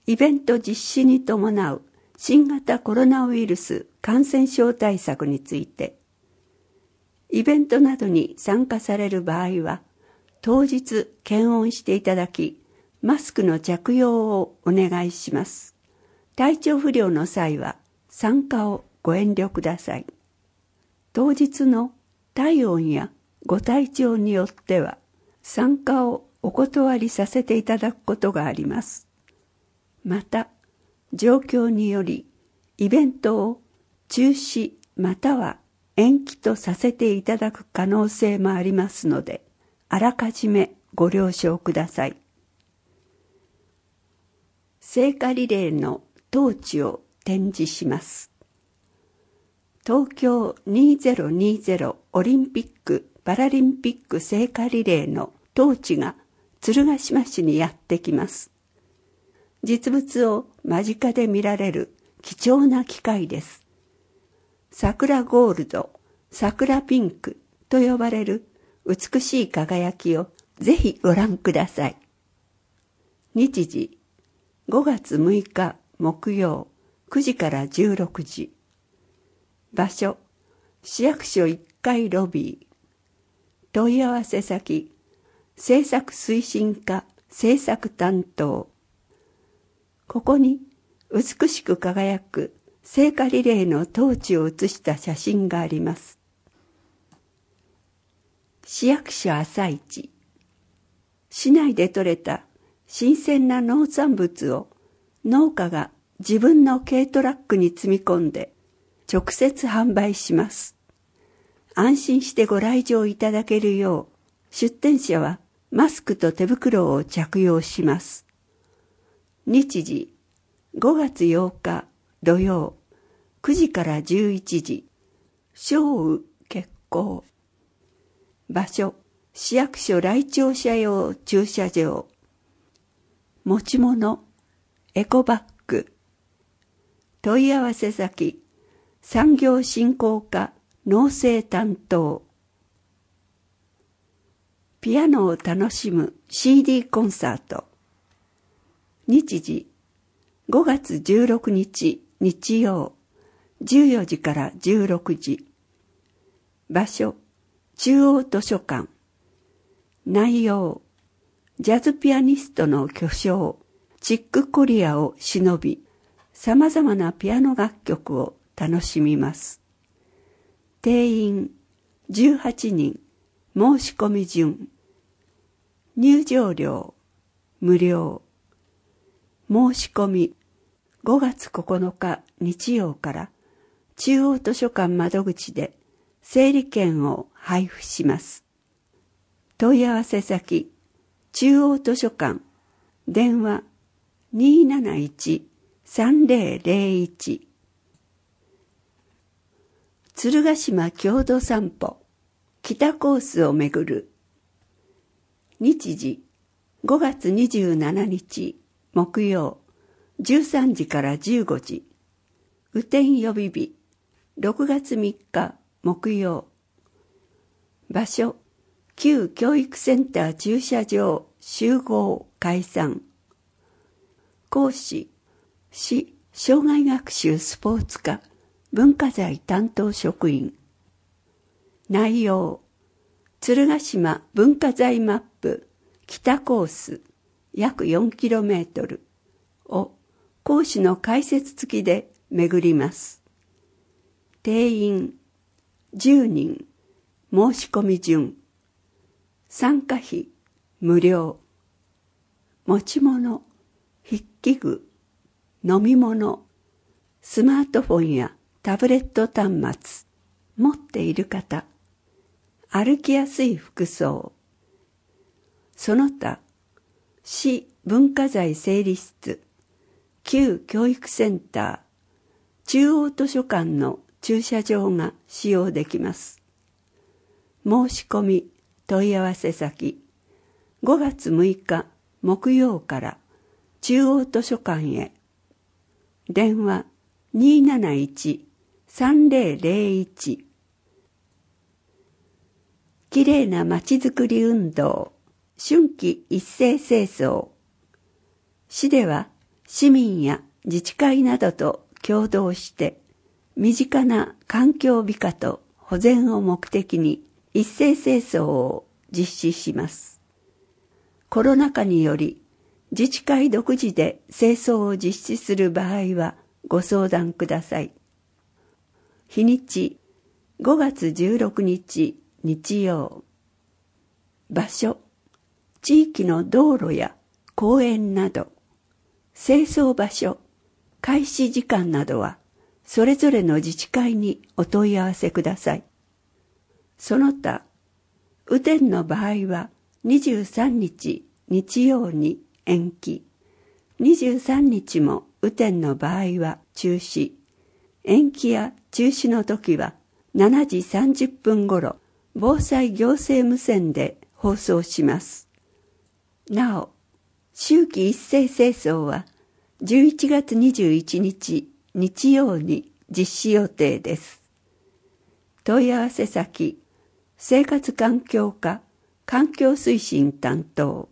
イベント実施に伴う新型コロナウイルス感染症対策について、イベントなどに参加される場合は、当日検温していただき、マスクの着用をお願いします。体調不良の際は参加をご遠慮ください。当日の体温やご体調によっては、参加をお断りさせていただくことがあります。また、状況により、イベントを中止または延期とさせていただく可能性もありますので、あらかじめご了承ください。聖火リレーのトーチを展示します。東京2020オリンピック・パラリンピック聖火リレーのトーチが鶴ヶ島市にやってきます。実物を間近で見られる貴重な機会です。桜ゴールド、桜ピンクと呼ばれる美しい輝きをぜひご覧ください。日時5月6日木曜9時から16時。場所市役所1階ロビー。問い合わせ先制作推進課制作担当。ここに美しく輝く聖火リレーのトーチを写した写真があります。市役所朝市。市内で採れた新鮮な農産物を農家が自分の軽トラックに積み込んで直接販売します。安心してご来場いただけるよう、出店者はマスクと手袋を着用します。日時5月8日土曜9時から11時。正雨決行。場所市役所来庁舎用駐車場。持ち物エコバッグ。問い合わせ先産業振興課農政担当。ピアノを楽しむ CD コンサート。日時5月16日日曜14時から16時。場所中央図書館。内容ジャズピアニストの巨匠チック・コリアを偲び、さまざまなピアノ楽曲を楽しみます。定員18人、申し込み順。入場料無料。申し込み5月9日日曜から中央図書館窓口で整理券を配布します。問い合わせ先中央図書館電話 271-3001。 鶴ヶ島郷土散歩北コースをめぐる。日時5月27日木曜13時から15時。雨天予備日6月3日木曜。場所旧教育センター駐車場集合解散。講師市障害学習スポーツ課文化財担当職員。内容鶴ヶ島文化財マップ北コース約 4km を講師の解説付きで巡ります。定員10人、申し込み順。参加費無料。持ち物、筆記具、飲み物、スマートフォンやタブレット端末、持っている方、歩きやすい服装。その他、市文化財整理室、旧教育センター、中央図書館の駐車場が使用できます。申し込み、問い合わせ先、5月6日木曜から中央図書館へ。電話 271-3001。 きれいなまちづくり運動春季一斉清掃。市では市民や自治会などと共同して身近な環境美化と保全を目的に一斉清掃を実施します。コロナ禍により自治会独自で清掃を実施する場合はご相談ください。日にち5月16日日曜。場所、地域の道路や公園など。清掃場所、開始時間などはそれぞれの自治会にお問い合わせください。その他、雨天の場合は23日日曜に延期、23日も雨天の場合は中止、延期や中止の時は7時30分ごろ、防災行政無線で放送します。なお、秋季一斉清掃は11月21日日曜に実施予定です。問い合わせ先、生活環境課環境推進担当。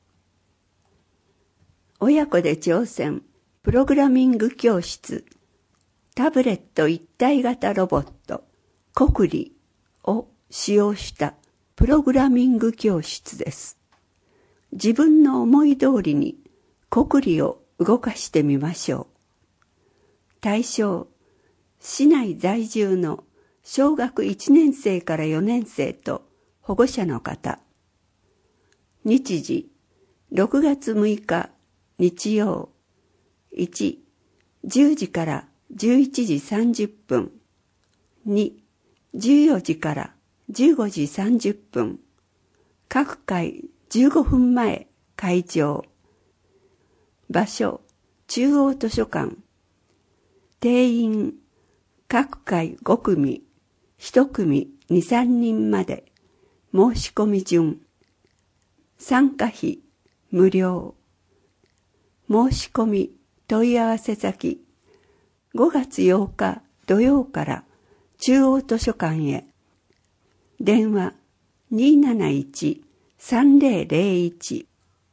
親子で挑戦プログラミング教室、タブレット一体型ロボットコクリを使用したプログラミング教室です。自分の思い通りにコクリを動かしてみましょう。対象、市内在住の小学1年生から4年生と保護者の方。日時、6月6日日曜。1、10時から11時30分。2、14時から15時30分。各回15分前開場。場所、中央図書館。定員、各回5組、1組2、3人まで。申し込み順。参加費、無料。申し込み、問い合わせ先。5月8日土曜から中央図書館へ。電話 271-3001。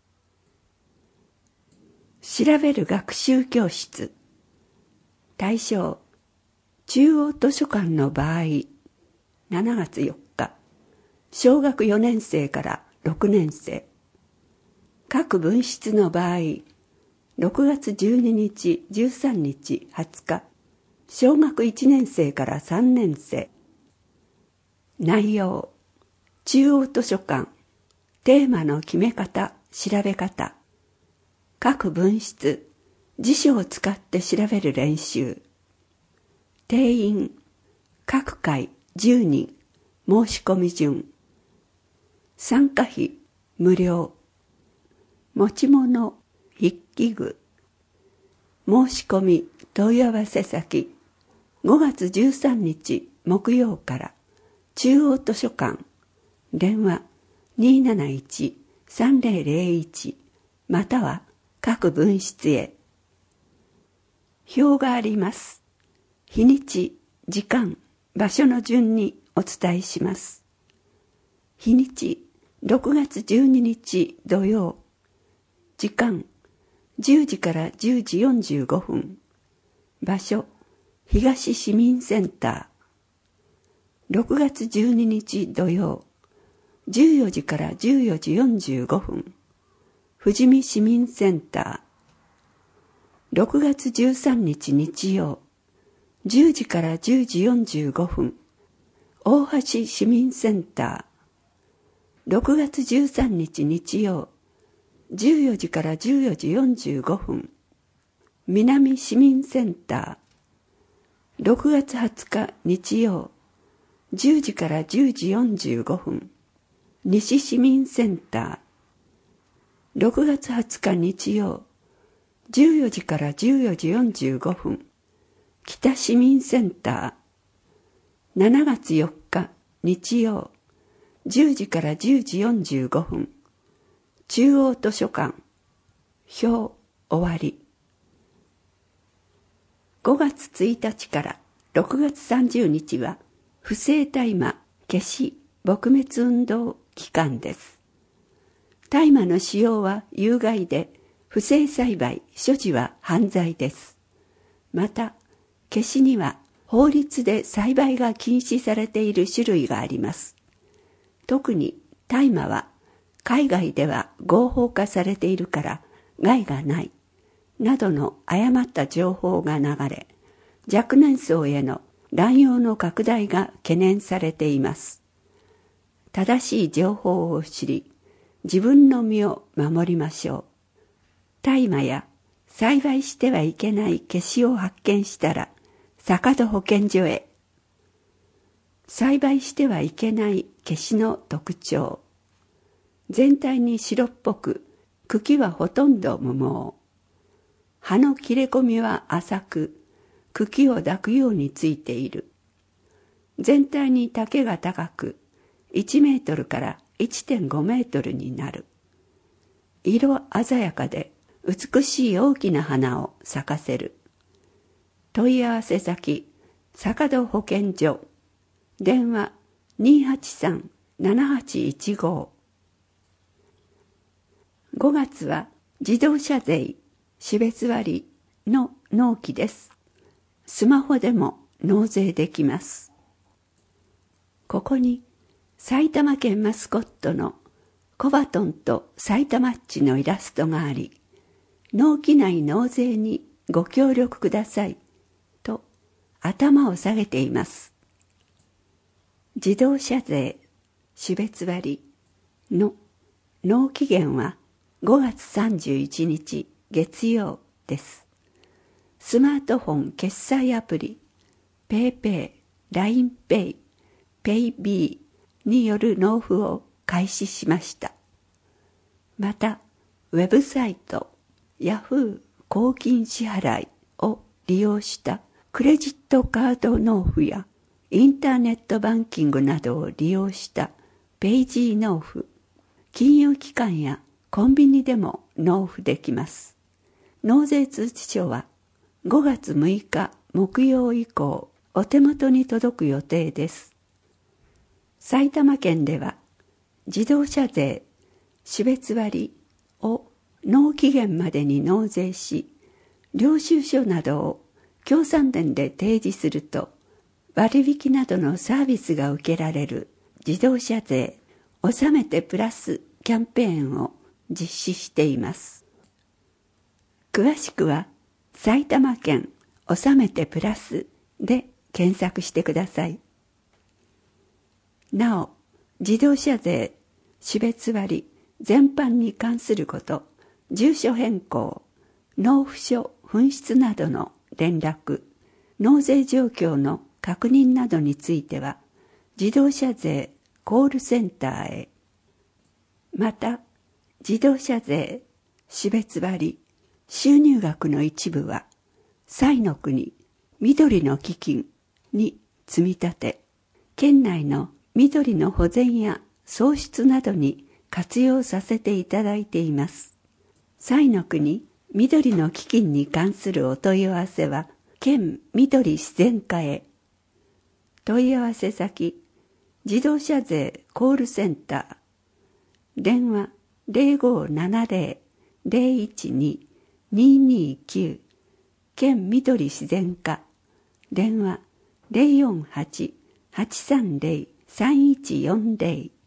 調べる学習教室。対象、中央図書館の場合、7月4日、小学4年生から6年生。各分室の場合、6月12日、13日、20日、小学1年生から3年生。内容、中央図書館、テーマの決め方、調べ方。各分室、辞書を使って調べる練習。定員、各回10人、申し込み順。参加費、無料。持ち物、筆記具。申し込み、問い合わせ先。5月13日木曜から中央図書館。電話 271-3001 または各分室へ。表があります。日にち、時間、場所の順にお伝えします。日にち、6月12日土曜。時間、10時から10時45分。場所、東市民センター。6月12日土曜。14時から14時45分。富士見市民センター。6月13日日曜。10時から10時45分。大橋市民センター。6月13日日曜。14時から14時45分。南市民センター。6月20日日曜。10時から10時45分。西市民センター。6月20日日曜。14時から14時45分。北市民センター。7月4日日曜。10時から10時45分。中央図書館。表終わり。5月1日から6月30日は不正大麻消し撲滅運動期間です。大麻の使用は有害で不正栽培・所持は犯罪です。また、ケシには法律で栽培が禁止されている種類があります。特に大麻は海外では合法化されているから害がないなどの誤った情報が流れ、若年層への乱用の拡大が懸念されています。正しい情報を知り、自分の身を守りましょう。大麻や栽培してはいけないケシを発見したら、坂戸保健所へ。栽培してはいけないケシの特徴。全体に白っぽく、茎はほとんど無毛。葉の切れ込みは浅く、茎を抱くようについている。全体に丈が高く、1メートルから 1.5 メートルになる。色鮮やかで美しい大きな花を咲かせる。問い合わせ先、坂戸保健所。電話 283-7815。5月は自動車税種別割の納期です。スマホでも納税できます。ここに埼玉県マスコットのコバトンと埼玉っちのイラストがあり、納期内納税にご協力くださいと頭を下げています。自動車税種別割の納期限は5月31日月曜です。スマートフォン決済アプリ PayPay、LINEPay、PayB による納付を開始しました。また、ウェブサイト Yahoo 公金支払いを利用したクレジットカード納付やインターネットバンキングなどを利用したペイジー納付、金融機関やコンビニでも納付できます。納税通知書は5月6日木曜以降お手元に届く予定です。埼玉県では自動車税種別割を納期限までに納税し、領収書などを協賛店で提示すると割引などのサービスが受けられる自動車税納めてプラスキャンペーンを実施しています。詳しくは埼玉県納めてプラスで検索してください。なお、自動車税種別割全般に関すること、住所変更、納付書紛失などの連絡、納税状況の確認などについては、自動車税コールセンターへ。また、自動車税種別割収入額の一部は、彩の国緑の基金に積み立て、県内の緑の保全や創出などに活用させていただいています。彩の国緑の基金に関するお問い合わせは、県緑自然課へ。問い合わせ先、自動車税コールセンター。電話0570-012-229。県緑自然課。電話048-830-3140